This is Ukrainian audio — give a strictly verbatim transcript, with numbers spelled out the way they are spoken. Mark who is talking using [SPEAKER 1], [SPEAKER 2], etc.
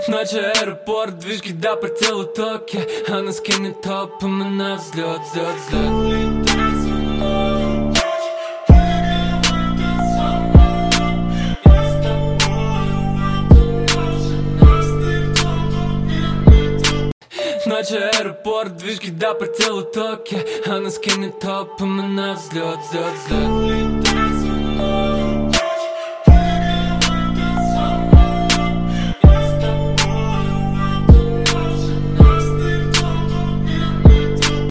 [SPEAKER 1] Наче аеропорт, движки да прицел от Токио, а на скини топ, а на взлет, взлет, взлет. Наче аеропорт, движки да прицел от Токио, а на скини топ, а на взлет, взлет, взлет.